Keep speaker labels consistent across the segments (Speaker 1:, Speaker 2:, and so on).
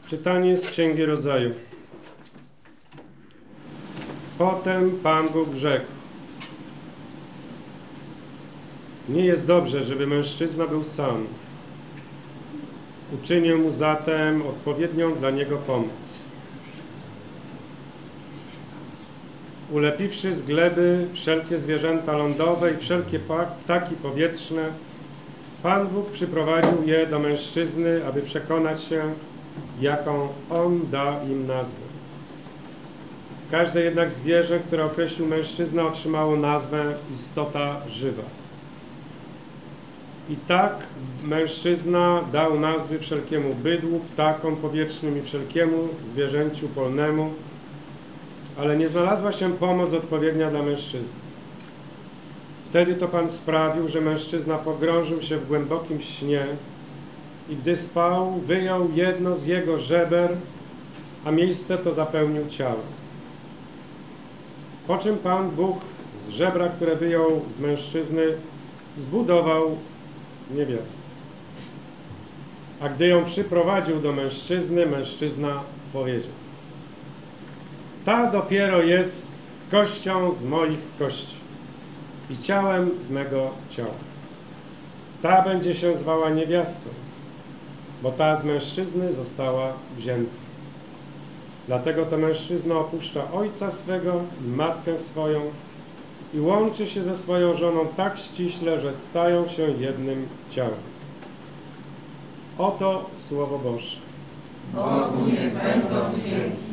Speaker 1: Czytanie z Księgi Rodzaju. Potem Pan Bóg rzekł: nie jest dobrze, żeby mężczyzna był sam. Uczynię mu zatem odpowiednią dla niego pomoc. Ulepiwszy z gleby wszelkie zwierzęta lądowe i wszelkie ptaki powietrzne, Pan Bóg przyprowadził je do mężczyzny, aby przekonać się, jaką on da im nazwę. Każde jednak zwierzę, które określił mężczyzna, otrzymało nazwę istota żywa. I tak mężczyzna dał nazwy wszelkiemu bydłu, ptakom powietrznym i wszelkiemu zwierzęciu polnemu, ale nie znalazła się pomoc odpowiednia dla mężczyzny. Wtedy to Pan sprawił, że mężczyzna pogrążył się w głębokim śnie i gdy spał, wyjął jedno z jego żeber, a miejsce to zapełnił ciałem. Po czym Pan Bóg z żebra, które wyjął z mężczyzny, zbudował niewiastę. A gdy ją przyprowadził do mężczyzny, mężczyzna powiedział: ta dopiero jest kością z moich kości i ciałem z mego ciała. Ta będzie się zwała niewiastą, bo ta z mężczyzny została wzięta. Dlatego to mężczyzna opuszcza ojca swego i matkę swoją i łączy się ze swoją żoną tak ściśle, że stają się jednym ciałem. Oto Słowo Boże.
Speaker 2: Bogu niech będą dzięki.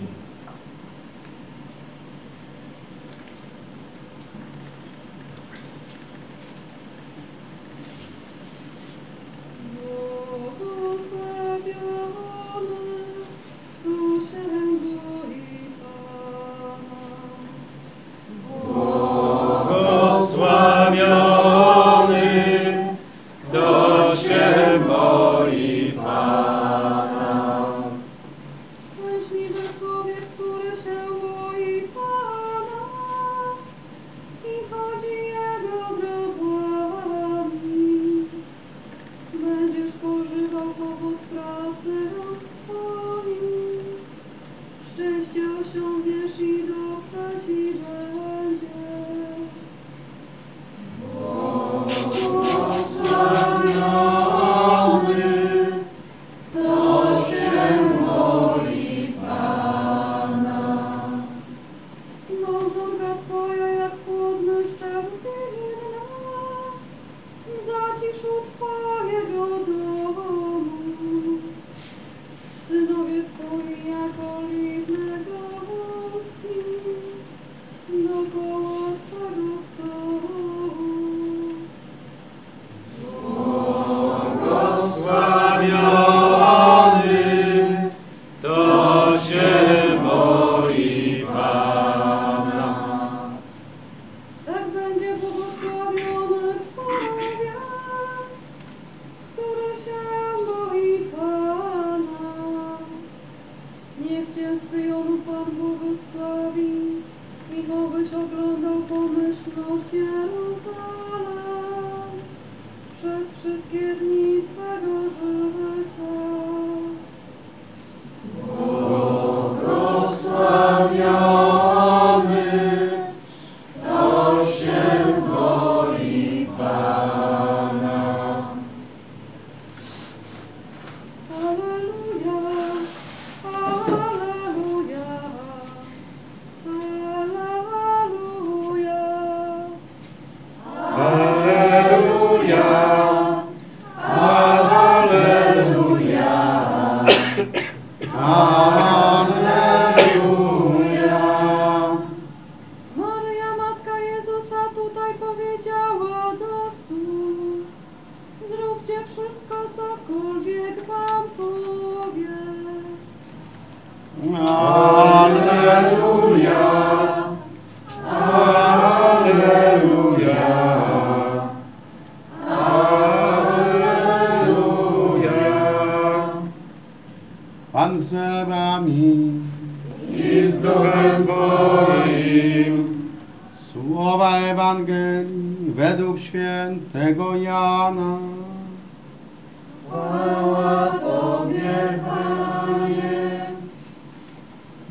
Speaker 3: Pan z wami
Speaker 2: i z duchem Twoim.
Speaker 3: Słowa Ewangelii według świętego Jana.
Speaker 2: Chwała Tobie, Panie.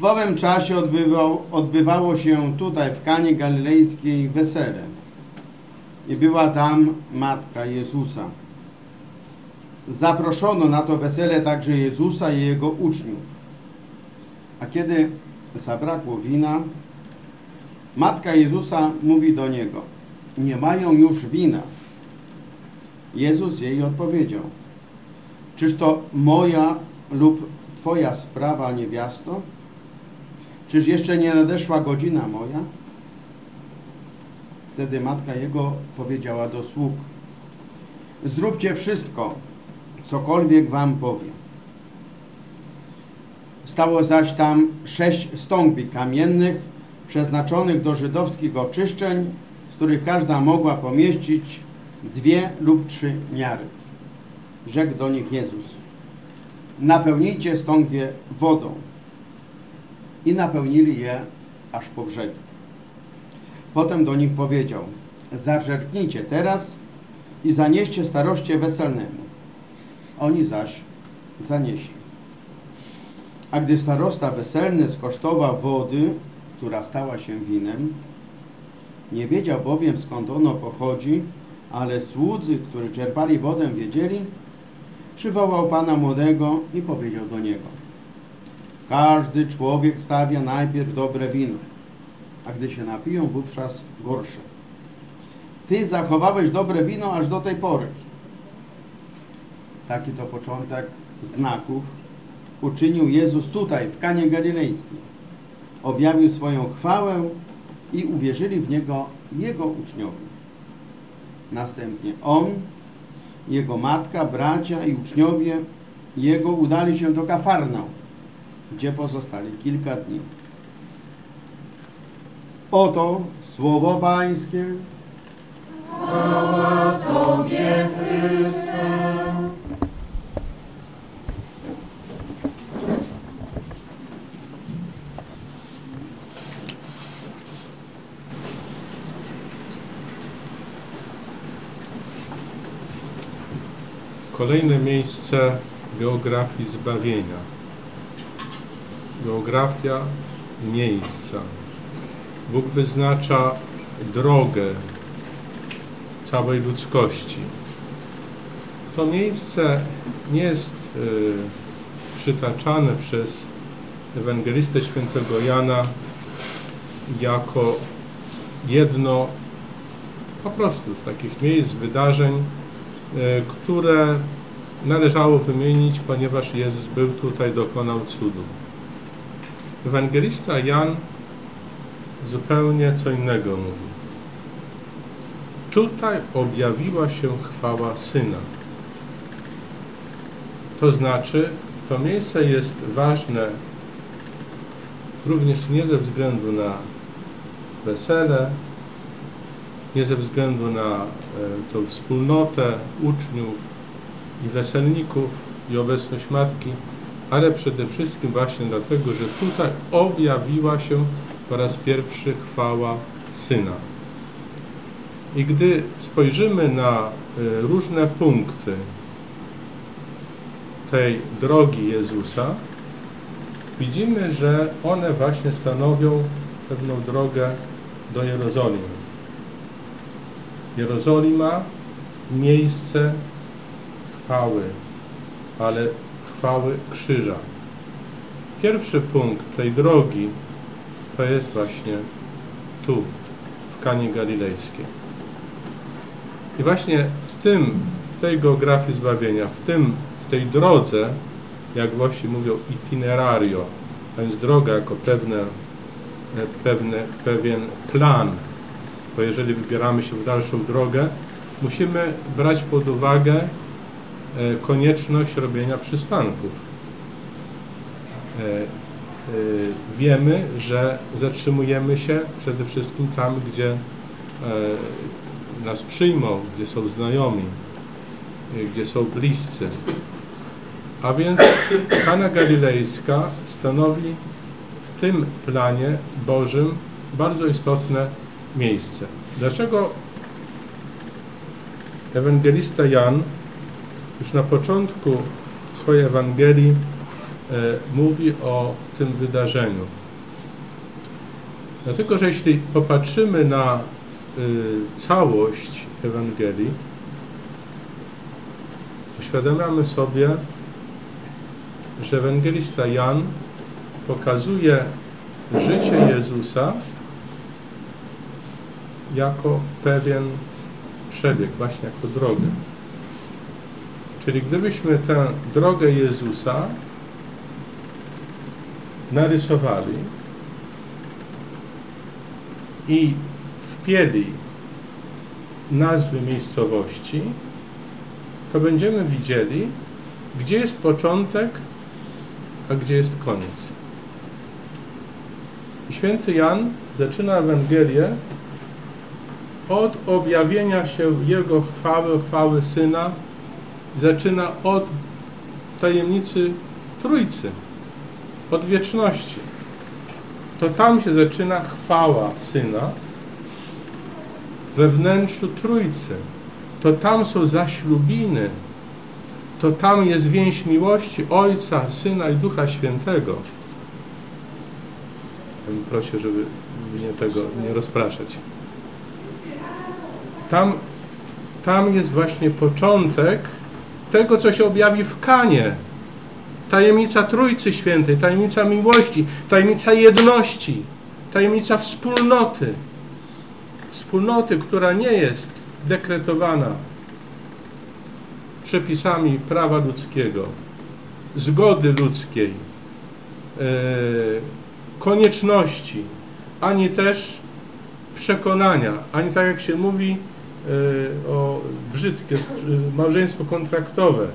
Speaker 3: W owym czasie odbywało się tutaj w Kanie Galilejskiej wesele i była tam matka Jezusa. Zaproszono na to wesele także Jezusa i Jego uczniów. A kiedy zabrakło wina, matka Jezusa mówi do Niego: nie mają już wina. Jezus jej odpowiedział: czyż to moja lub Twoja sprawa, niewiasto? Czyż jeszcze nie nadeszła godzina moja? Wtedy matka Jego powiedziała do sług: zróbcie wszystko, cokolwiek wam powie. Stało zaś tam 6 stągwi kamiennych, przeznaczonych do żydowskich oczyszczeń, z których każda mogła pomieścić 2 lub 3 miary. Rzekł do nich Jezus: napełnijcie stągwie wodą. I napełnili je aż po brzegi. Potem do nich powiedział: zaczerpnijcie teraz i zanieście staroście weselnemu. Oni zaś zanieśli. A gdy starosta weselny skosztował wody, która stała się winem, nie wiedział bowiem, skąd ono pochodzi, ale słudzy, którzy czerpali wodę, wiedzieli, przywołał pana młodego i powiedział do niego: każdy człowiek stawia najpierw dobre wino, a gdy się napiją, wówczas gorsze. Ty zachowałeś dobre wino aż do tej pory. Taki to początek znaków uczynił Jezus tutaj, w Kanie Galilejskiej. Objawił swoją chwałę i uwierzyli w Niego Jego uczniowie. Następnie On, Jego matka, bracia i uczniowie Jego udali się do Kafarnaum, gdzie pozostali kilka dni. Oto słowo Pańskie.
Speaker 2: Chwała Tobie, Chryste.
Speaker 4: Kolejne miejsce geografii zbawienia. Geografia miejsca. Bóg wyznacza drogę całej ludzkości. To miejsce nie jest przytaczane przez ewangelistę świętego Jana jako jedno po prostu z takich miejsc, wydarzeń, które należało wymienić, ponieważ Jezus był tutaj, dokonał cudu. Ewangelista Jan zupełnie co innego mówi. Tutaj objawiła się chwała Syna. To znaczy, to miejsce jest ważne również nie ze względu na wesele, nie ze względu na tą wspólnotę uczniów i weselników i obecność Matki, ale przede wszystkim właśnie dlatego, że tutaj objawiła się po raz pierwszy chwała Syna. I gdy spojrzymy na różne punkty tej drogi Jezusa, widzimy, że one właśnie stanowią pewną drogę do Jerozolimy. Jerozolima, miejsce chwały, ale chwały krzyża. Pierwszy punkt tej drogi to jest właśnie tu, w Kanie Galilejskiej. I właśnie w tej geografii zbawienia, w tej drodze, jak właśnie mówią itinerario, a więc droga jako pewien plan, bo jeżeli wybieramy się w dalszą drogę, musimy brać pod uwagę konieczność robienia przystanków. Wiemy, że zatrzymujemy się przede wszystkim tam, gdzie nas przyjmą, gdzie są znajomi, gdzie są bliscy. A więc Kana Galilejska stanowi w tym planie Bożym bardzo istotne miejsce. Dlaczego ewangelista Jan już na początku swojej Ewangelii mówi o tym wydarzeniu? Dlatego, że jeśli popatrzymy na całość Ewangelii, uświadamiamy sobie, że ewangelista Jan pokazuje życie Jezusa jako pewien przebieg, właśnie jako drogę. Czyli gdybyśmy tę drogę Jezusa narysowali i wpięli nazwy miejscowości, to będziemy widzieli, gdzie jest początek, a gdzie jest koniec. I święty Jan zaczyna Ewangelię od objawienia się Jego chwały Syna, zaczyna od tajemnicy Trójcy, od wieczności. To tam się zaczyna chwała Syna we wnętrzu Trójcy. To tam są zaślubiny. To tam jest więź miłości Ojca, Syna i Ducha Świętego. Proszę, żeby mnie tego nie rozpraszać. Tam jest właśnie początek tego, co się objawi w Kanie. Tajemnica Trójcy Świętej, tajemnica miłości, tajemnica jedności, tajemnica wspólnoty. Wspólnoty, która nie jest dekretowana przepisami prawa ludzkiego, zgody ludzkiej, konieczności, ani też przekonania, ani tak jak się mówi o brzydkie małżeństwo kontraktowe,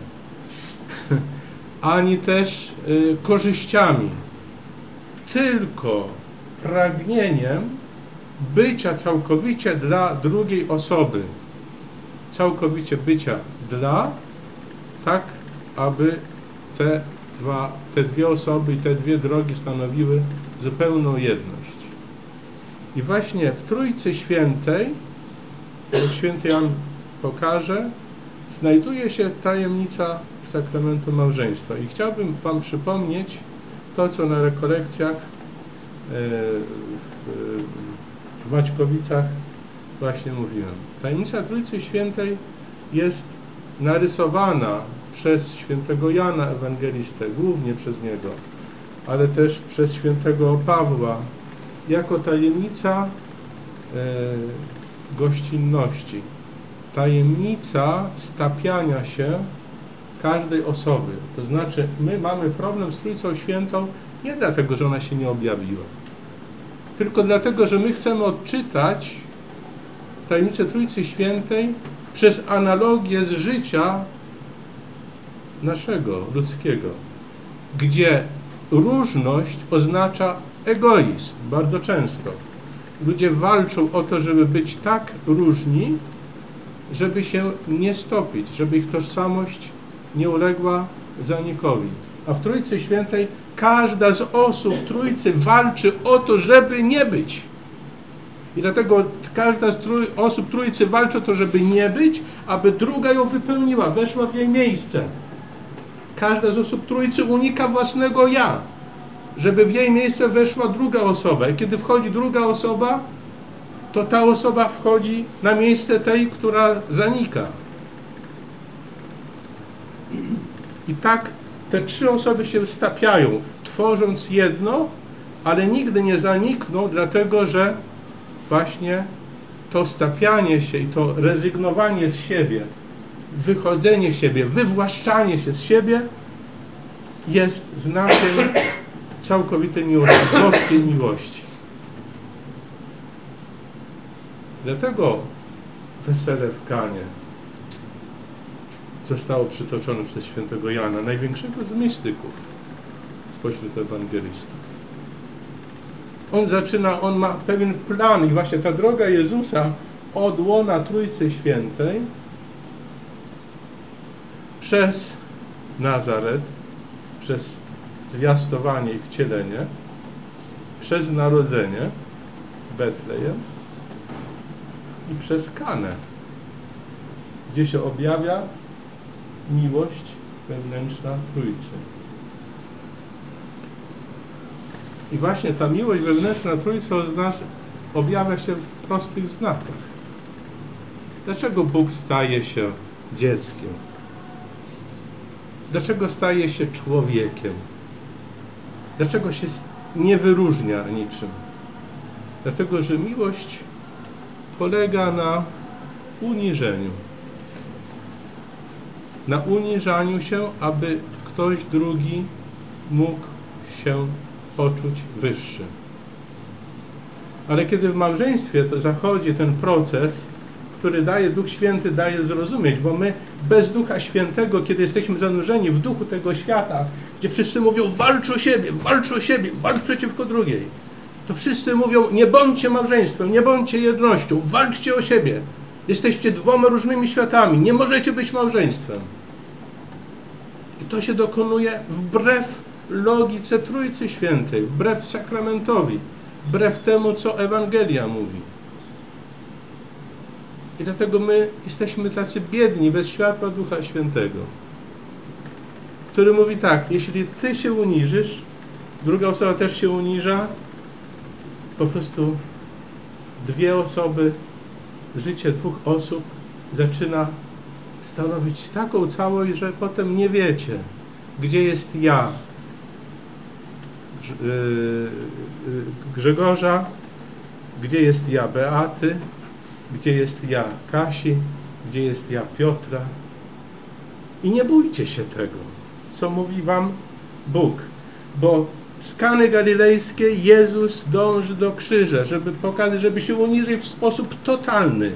Speaker 4: ani też korzyściami, tylko pragnieniem bycia całkowicie dla drugiej osoby, całkowicie bycia dla, tak aby te dwie osoby i te dwie drogi stanowiły zupełną jedność. I właśnie w Trójcy Świętej, jak święty Jan pokaże, znajduje się tajemnica sakramentu małżeństwa. I chciałbym wam przypomnieć to, co na rekolekcjach w Maćkowicach właśnie mówiłem. Tajemnica Trójcy Świętej jest narysowana przez świętego Jana Ewangelistę, głównie przez niego, ale też przez świętego Pawła, jako tajemnica gościnności, tajemnica stapiania się każdej osoby. To znaczy, my mamy problem z Trójcą Świętą nie dlatego, że ona się nie objawiła, tylko dlatego, że my chcemy odczytać tajemnicę Trójcy Świętej przez analogię z życia naszego, ludzkiego, gdzie różność oznacza egoizm bardzo często. Ludzie walczą o to, żeby być tak różni, żeby się nie stopić, żeby ich tożsamość nie uległa zanikowi. A w Trójcy Świętej każda z osób Trójcy walczy o to, żeby nie być. I dlatego każda z osób Trójcy walczy o to, żeby nie być, aby druga ją wypełniła, weszła w jej miejsce. Każda z osób Trójcy unika własnego ja, żeby w jej miejsce weszła druga osoba. I kiedy wchodzi druga osoba, to ta osoba wchodzi na miejsce tej, która zanika. I tak te trzy osoby się stapiają, tworząc jedno, ale nigdy nie zanikną, dlatego że właśnie to stapianie się i to rezygnowanie z siebie, wychodzenie z siebie, wywłaszczanie się z siebie jest znakiem całkowitej miłości, boskiej miłości. Dlatego wesele w Kanie zostało przytoczone przez świętego Jana, największego z mistyków spośród ewangelistów. On ma pewien plan i właśnie ta droga Jezusa od łona Trójcy Świętej przez Nazaret, przez zwiastowanie i wcielenie, przez narodzenie Betlejem i przez Kanę, gdzie się objawia miłość wewnętrzna Trójcy. I właśnie ta miłość wewnętrzna Trójcy od nas objawia się w prostych znakach. Dlaczego Bóg staje się dzieckiem? Dlaczego staje się człowiekiem? Dlaczego się nie wyróżnia niczym? Dlatego, że miłość polega na uniżeniu. Na uniżaniu się, aby ktoś drugi mógł się poczuć wyższy. Ale kiedy w małżeństwie to zachodzi ten proces, który daje Duch Święty, daje zrozumieć, bo my bez Ducha Świętego, kiedy jesteśmy zanurzeni w duchu tego świata, gdzie wszyscy mówią walcz o siebie, walcz przeciwko drugiej, to wszyscy mówią nie bądźcie małżeństwem, nie bądźcie jednością, walczcie o siebie. Jesteście dwoma różnymi światami, nie możecie być małżeństwem. I to się dokonuje wbrew logice Trójcy Świętej, wbrew sakramentowi, wbrew temu, co Ewangelia mówi. I dlatego my jesteśmy tacy biedni, bez światła Ducha Świętego, który mówi tak, jeśli ty się uniżysz, druga osoba też się uniża, po prostu dwie osoby, życie dwóch osób zaczyna stanowić taką całość, że potem nie wiecie, gdzie jest ja Grzegorza, gdzie jest ja Beaty, gdzie jest ja Kasi, gdzie jest ja Piotra. I nie bójcie się tego, co mówi wam Bóg, bo z Kany Galilejskiej Jezus dąży do krzyża, żeby pokazać, żeby się uniżyć w sposób totalny.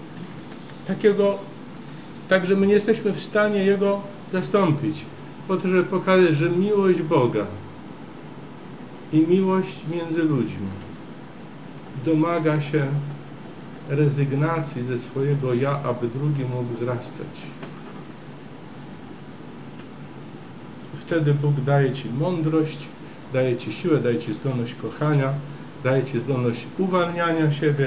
Speaker 4: Tak, że my nie jesteśmy w stanie Jego zastąpić. Po to, żeby pokazać, że miłość Boga i miłość między ludźmi domaga się rezygnacji ze swojego ja, aby drugi mógł wzrastać. Wtedy Bóg daje ci mądrość, daje ci siłę, daje ci zdolność kochania, daje ci zdolność uwalniania siebie.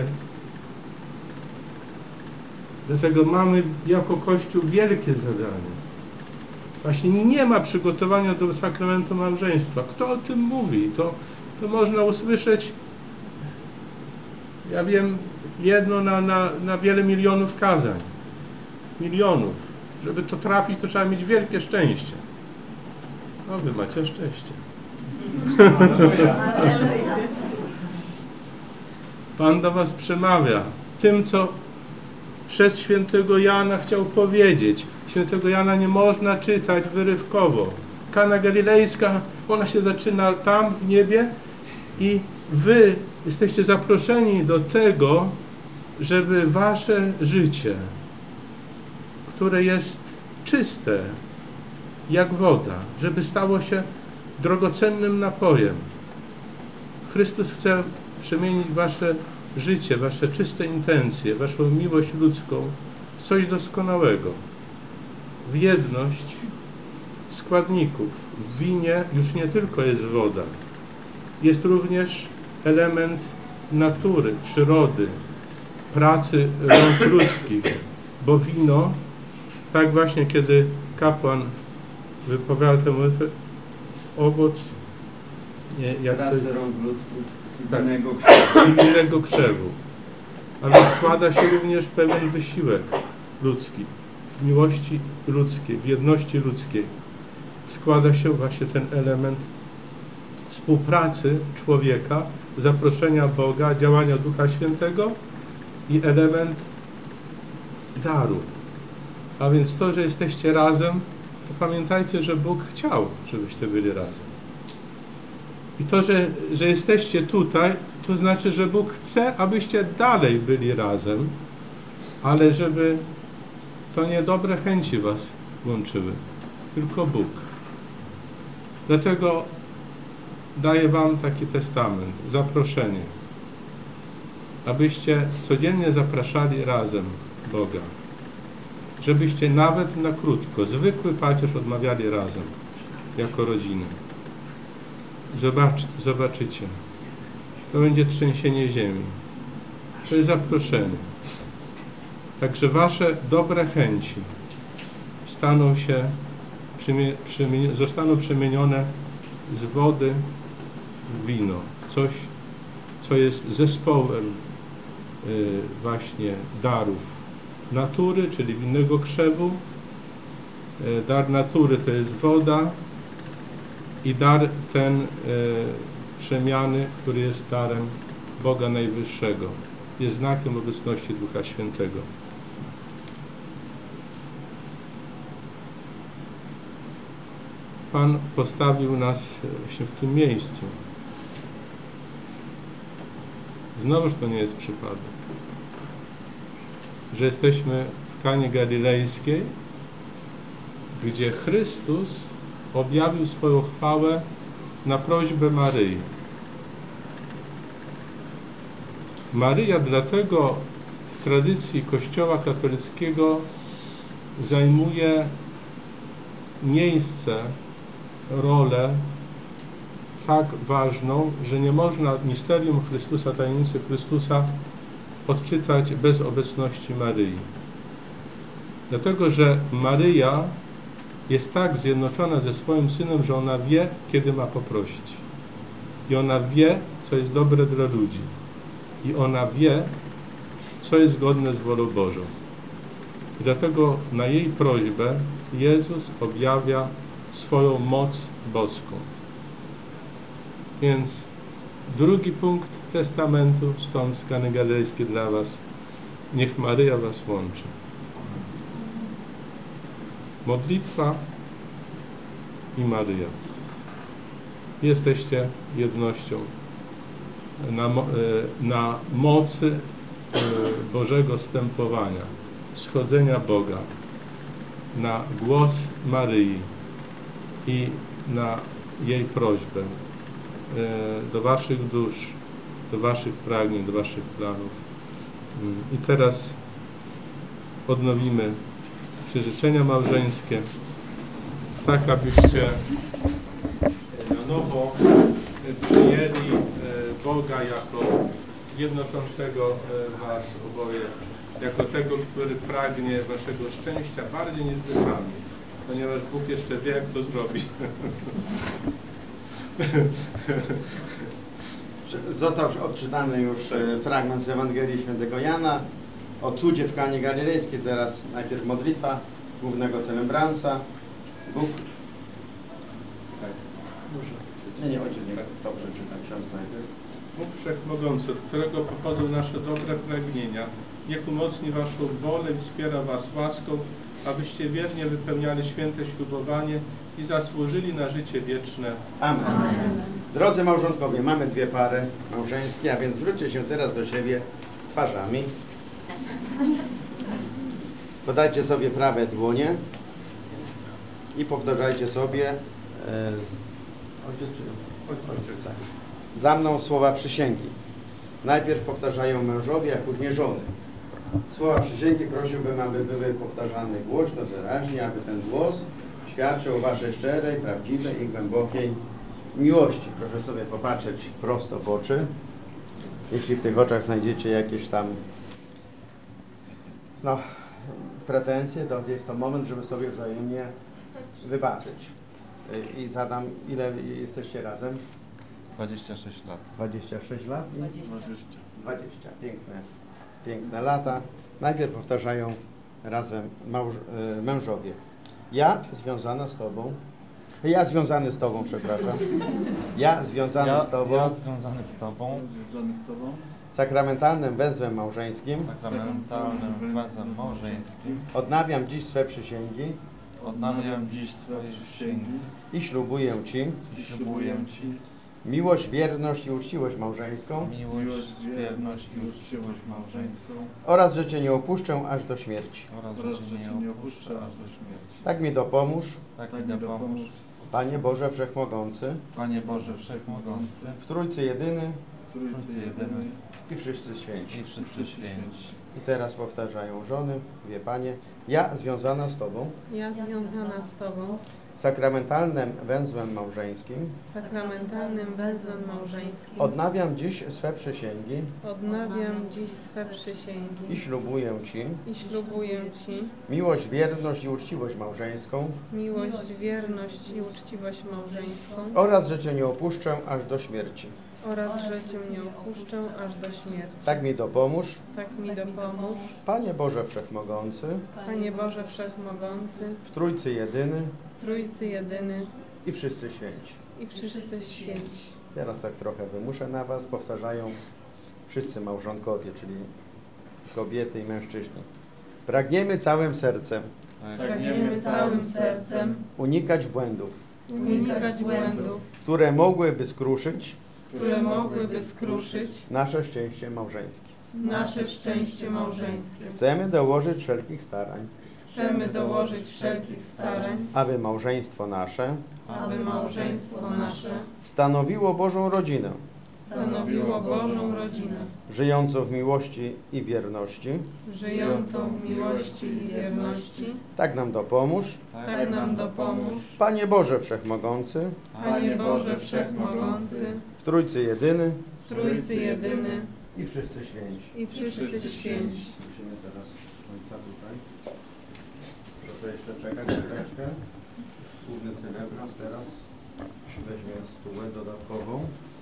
Speaker 4: Dlatego mamy jako Kościół wielkie zadanie. Właśnie nie ma przygotowania do sakramentu małżeństwa. Kto o tym mówi? To można usłyszeć, ja wiem, jedno na wiele milionów kazań. Milionów. Żeby to trafić, to trzeba mieć wielkie szczęście. No, wy macie szczęście. Pan do was przemawia tym, co przez świętego Jana chciał powiedzieć. Świętego Jana nie można czytać wyrywkowo. Kana Galilejska, ona się zaczyna tam w niebie i wy jesteście zaproszeni do tego, żeby wasze życie, które jest czyste jak woda, żeby stało się drogocennym napojem. Chrystus chce przemienić wasze życie, wasze czyste intencje, waszą miłość ludzką w coś doskonałego, w jedność składników. W winie już nie tylko jest woda, jest również element natury, przyrody, pracy rąk ludzkich, bo wino, tak właśnie kiedy kapłan wypowiada tę modlitwę, owoc
Speaker 3: pracy rąk ludzkich i
Speaker 4: tak,
Speaker 3: innego
Speaker 4: krzewu. Ale składa się również pewien wysiłek ludzki, w miłości ludzkiej, w jedności ludzkiej. Składa się właśnie ten element współpracy człowieka, zaproszenia Boga, działania Ducha Świętego i element daru. A więc to, że jesteście razem, to pamiętajcie, że Bóg chciał, żebyście byli razem. I to, że jesteście tutaj, to znaczy, że Bóg chce, abyście dalej byli razem, ale żeby to nie dobre chęci was łączyły, tylko Bóg. Dlatego daję wam taki testament, zaproszenie, abyście codziennie zapraszali razem Boga. Żebyście nawet na krótko, zwykły pacierz odmawiali razem, jako rodziny. Zobaczycie. To będzie trzęsienie ziemi. To jest zaproszenie. Także wasze dobre chęci zostaną przemienione z wody wino. Coś, co jest zespołem właśnie darów natury, czyli winnego krzewu. Dar natury to jest woda i dar ten przemiany, który jest darem Boga Najwyższego. Jest znakiem obecności Ducha Świętego. Pan postawił nas właśnie w tym miejscu. Znowuż to nie jest przypadek, że jesteśmy w Kanie Galilejskiej, gdzie Chrystus objawił swoją chwałę na prośbę Maryi. Maryja dlatego w tradycji Kościoła katolickiego zajmuje miejsce, rolę tak ważną, że nie można misterium Chrystusa, tajemnicy Chrystusa odczytać bez obecności Maryi. Dlatego, że Maryja jest tak zjednoczona ze swoim Synem, że ona wie, kiedy ma poprosić. I ona wie, co jest dobre dla ludzi. I ona wie, co jest zgodne z wolą Bożą. I dlatego na jej prośbę Jezus objawia swoją moc boską. Więc drugi punkt testamentu, stąd z Kany Galilejskiej dla was. Niech Maryja was łączy. Modlitwa i Maryja. Jesteście jednością na mocy Bożego stępowania, schodzenia Boga, na głos Maryi i na jej prośbę do waszych dusz, do waszych pragnień, do waszych planów. I teraz odnowimy przyrzeczenia małżeńskie, tak abyście na nowo przyjęli Boga jako jednoczącego was oboje, jako tego, który pragnie waszego szczęścia bardziej niż wy sami, ponieważ Bóg jeszcze wie, jak to zrobić.
Speaker 3: Został odczytany już fragment z Ewangelii Świętego Jana o cudzie w Kanie Galilejskiej. Teraz najpierw modlitwa głównego celebransa. Bóg... Nie, ojcze, nie. Dobrze, czytam ksiądz najpierw.
Speaker 4: Bóg Wszechmogący, od którego pochodzą nasze dobre pragnienia, niech umocni waszą wolę i wspiera was łaską, abyście wiernie wypełniali święte ślubowanie i zasłużyli na życie wieczne.
Speaker 3: Amen.
Speaker 2: Amen.
Speaker 3: Drodzy małżonkowie, mamy dwie pary małżeńskie, a więc zwróćcie się teraz do siebie twarzami. Podajcie sobie prawe dłonie i powtarzajcie sobie za mną słowa przysięgi. Najpierw powtarzają mężowie, a później żony. Słowa przysięgi prosiłbym, aby były powtarzane głośno, wyraźnie, aby ten głos świadczył o waszej szczerej, prawdziwej i głębokiej miłości. Proszę sobie popatrzeć prosto w oczy. Jeśli w tych oczach znajdziecie jakieś tam pretensje, to jest to moment, żeby sobie wzajemnie wybaczyć. I zadam, ile jesteście razem?
Speaker 5: 26 lat.
Speaker 3: 26 lat?
Speaker 2: 20.
Speaker 3: 20. Piękne lata. Najpierw powtarzają razem mężowie. Ja związany z Tobą, przepraszam. Ja związany z Tobą.
Speaker 5: Ja związany z Tobą.
Speaker 3: Sakramentalnym węzłem małżeńskim.
Speaker 5: Sakramentalnym węzłem małżeńskim.
Speaker 3: Odnawiam dziś swe przysięgi.
Speaker 5: Odnawiam dziś swoje przysięgi.
Speaker 3: I ślubuję Ci.
Speaker 5: I ślubuję Ci
Speaker 3: Miłość, wierność i uczciwość małżeńską.
Speaker 5: miłość, wierność i uczciwość małżeńską.
Speaker 3: Oraz, że Cię nie opuszczę aż do śmierci.
Speaker 5: Oraz, że Cię nie opuszczę aż do śmierci.
Speaker 3: Tak mi dopomóż,
Speaker 5: Tak mi dopomóż,
Speaker 3: Panie Boże Wszechmogący,
Speaker 5: Panie Boże Wszechmogący,
Speaker 3: w Trójcy Jedyny
Speaker 5: Trójcy Jedyny
Speaker 3: i wszyscy święci.
Speaker 5: i wszyscy święci.
Speaker 3: I teraz powtarzają żony, wie Panie, ja związana z Tobą
Speaker 6: Ja związana z Tobą
Speaker 3: Sakramentalnym węzłem małżeńskim
Speaker 2: sakramentalnym węzłem małżeńskim
Speaker 3: odnawiam dziś swe przysięgi
Speaker 2: odnawiam dziś swe przysięgi
Speaker 3: i ślubuję Ci
Speaker 2: i ślubuję Ci
Speaker 3: miłość, wierność i uczciwość małżeńską
Speaker 2: miłość, wierność i uczciwość małżeńską
Speaker 3: oraz, że Cię nie opuszczę aż do śmierci.
Speaker 2: oraz, że Cię nie opuszczę aż do śmierci.
Speaker 3: Tak mi dopomóż,
Speaker 2: Tak mi dopomóż,
Speaker 3: Panie Boże Wszechmogący,
Speaker 2: Panie Boże Wszechmogący,
Speaker 3: w Trójcy Jedyny
Speaker 2: Trójcy Jedyny
Speaker 3: i wszyscy święci.
Speaker 2: i wszyscy święci.
Speaker 3: Teraz tak trochę wymuszę na Was, powtarzają wszyscy małżonkowie, czyli kobiety i mężczyźni. Pragniemy całym sercem
Speaker 2: Pragniemy całym sercem
Speaker 3: unikać błędów,
Speaker 2: unikać błędów,
Speaker 3: które mogłyby skruszyć
Speaker 2: które mogłyby skruszyć
Speaker 3: nasze szczęście małżeńskie.
Speaker 2: nasze szczęście małżeńskie.
Speaker 3: Chcemy dołożyć wszelkich starań,
Speaker 2: Chcemy dołożyć wszelkich starań,
Speaker 3: aby małżeństwo nasze
Speaker 2: aby małżeństwo nasze
Speaker 3: stanowiło Bożą rodzinę,
Speaker 2: stanowiło Bożą rodzinę,
Speaker 3: żyjącą w miłości i wierności.
Speaker 2: żyjącą w miłości i wierności.
Speaker 3: Tak nam dopomóż,
Speaker 2: Tak nam dopomóż,
Speaker 3: Panie Boże Wszechmogący,
Speaker 2: Panie Boże Wszechmogący,
Speaker 3: w Trójcy Jedyny
Speaker 2: w Trójcy Jedyny
Speaker 3: i wszyscy święci.
Speaker 2: i wszyscy święci.
Speaker 3: Musimy teraz ojca tutaj. Proszę jeszcze czekać chwileczkę. Główny celebras teraz weźmie stułę dodatkową.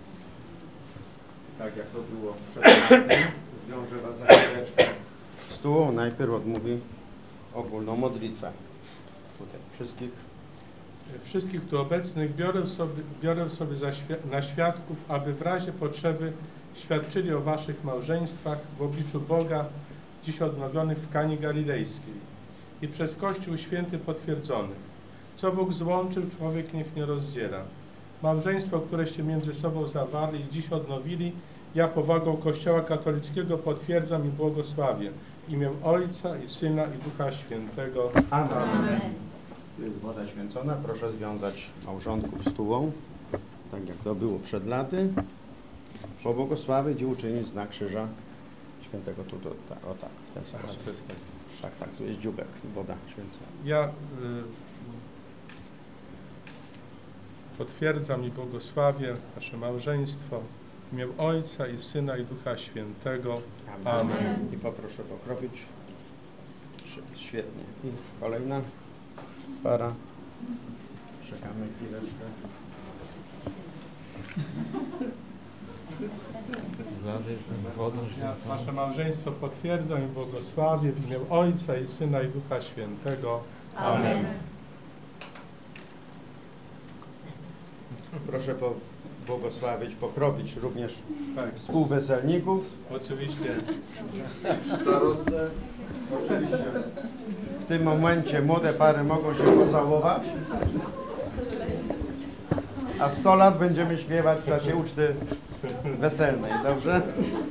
Speaker 3: Tak jak to było przedtem, zwiąże Was za chwileczkę stułą. Najpierw odmówi ogólną modlitwę. Tutaj wszystkich.
Speaker 4: Wszystkich tu obecnych biorę sobie na świadków, aby w razie potrzeby świadczyli o waszych małżeństwach w obliczu Boga, dziś odnowionych w Kanie Galilejskiej i przez Kościół Święty potwierdzonych. Co Bóg złączył, człowiek niech nie rozdziela. Małżeństwo, któreście między sobą zawarli i dziś odnowili, ja powagą Kościoła katolickiego potwierdzam i błogosławię w imię Ojca i Syna i Ducha Świętego.
Speaker 3: Amen.
Speaker 2: Amen.
Speaker 3: Tu jest woda święcona. Proszę związać małżonków stułą, tak jak to było przed laty. Pobłogosławić i uczynić znak krzyża świętego tu, o tak, w ten sposób. Tak, tu jest dziubek, woda święcona.
Speaker 4: Ja potwierdzam i błogosławię wasze małżeństwo w imię Ojca i Syna i Ducha Świętego. Amen.
Speaker 3: I poproszę pokropić. Świetnie. I kolejna para. Czekamy chwileczkę.
Speaker 5: Zlany jestem wodą
Speaker 4: Ja
Speaker 5: święconą.
Speaker 4: wasze małżeństwo potwierdzam i błogosławię w imię Ojca i Syna i Ducha Świętego. Amen.
Speaker 3: Proszę błogosławić, pokropić również
Speaker 4: Tak,
Speaker 3: współweselników.
Speaker 4: oczywiście.
Speaker 3: Oczywiście w tym momencie młode pary mogą się pocałować, a 100 lat będziemy śpiewać w czasie uczty weselnej, dobrze?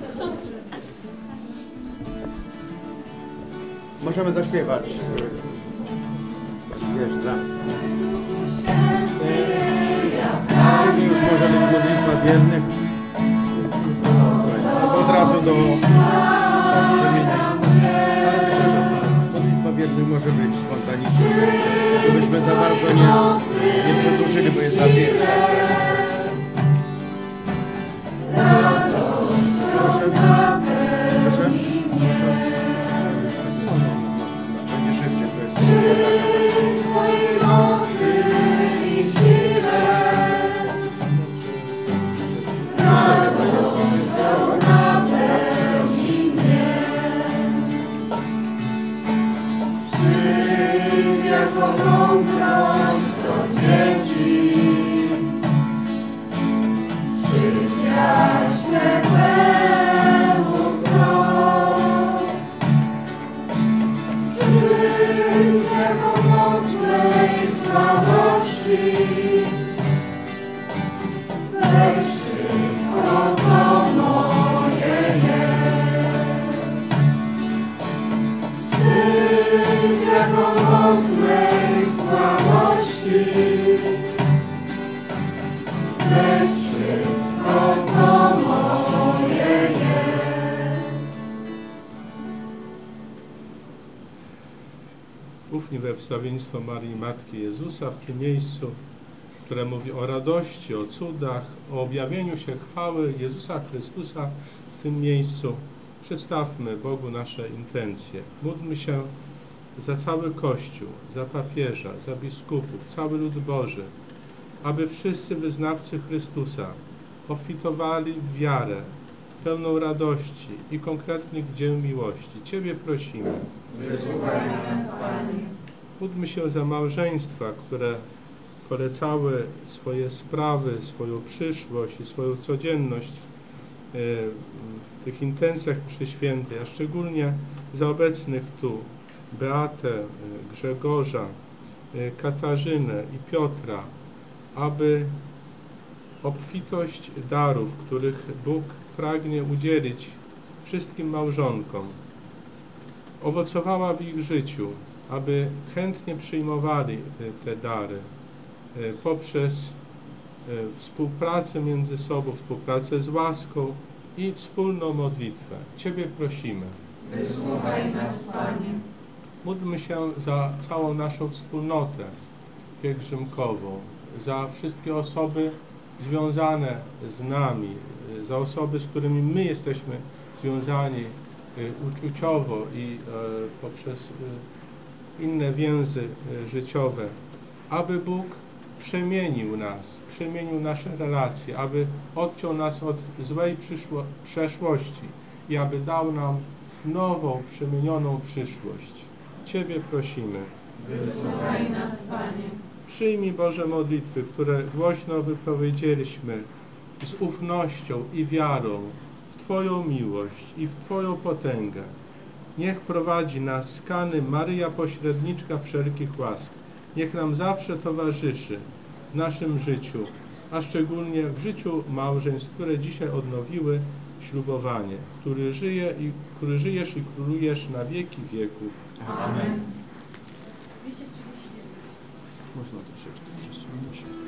Speaker 3: Możemy zaśpiewać. Wiesz, już może być modlitwa wiernych. Od razu do przemienia. Ale myślę, że modlitwa wiernych może być spontaniczna. Żebyśmy za bardzo nie przedłużyli, bo jest za wiele. Proszę. Proszę. Będzie szybciej, to jest
Speaker 2: swojej mocy i sile, radość napełni mnie. Przyjdź jako mądrość do dzieci, przyjdź jaśnie pełno Przyjdź jako mocnej słabości, weź wszystko, co moje jest. Przyjdź jako mocnej słabości, weź wszystko, co moje jest.
Speaker 3: Ów
Speaker 4: wstępni we wstawiennictwo Maryi Matki Jezusa w tym miejscu, które mówi o radości, o cudach, o objawieniu się chwały Jezusa Chrystusa w tym miejscu. Przedstawmy Bogu nasze intencje. Módlmy się za cały Kościół, za papieża, za biskupów, cały lud Boży, aby wszyscy wyznawcy Chrystusa obfitowali w wiarę, pełną radości i konkretnych dzieł miłości. Ciebie prosimy.
Speaker 6: Wysłuchaj nas, Panie.
Speaker 4: Módlmy się za małżeństwa, które polecały swoje sprawy, swoją przyszłość i swoją codzienność w tych intencjach mszy świętej, a szczególnie za obecnych tu Beatę, Grzegorza, Katarzynę i Piotra, aby obfitość darów, których Bóg pragnie udzielić wszystkim małżonkom, owocowała w ich życiu, aby chętnie przyjmowali te dary poprzez współpracę między sobą, współpracę z łaską i wspólną modlitwę. Ciebie prosimy.
Speaker 6: Wysłuchaj nas, Panie.
Speaker 4: Módlmy się za całą naszą wspólnotę pielgrzymkową, za wszystkie osoby związane z nami, za osoby, z którymi my jesteśmy związani uczuciowo i poprzez inne więzy życiowe, aby Bóg przemienił nas, przemienił nasze relacje, aby odciął nas od złej przeszłości i aby dał nam nową, przemienioną przyszłość. Ciebie prosimy.
Speaker 6: Wysłuchaj nas, Panie.
Speaker 4: Przyjmij Boże modlitwy, które głośno wypowiedzieliśmy z ufnością i wiarą w Twoją miłość i w Twoją potęgę. Niech prowadzi nas skany Maryja Pośredniczka wszelkich łask. Niech nam zawsze towarzyszy w naszym życiu, a szczególnie w życiu małżeństw, które dzisiaj odnowiły ślubowanie, który żyjesz i królujesz na wieki wieków.
Speaker 6: Amen.
Speaker 7: 239.
Speaker 3: Można troszeczkę przesunąć.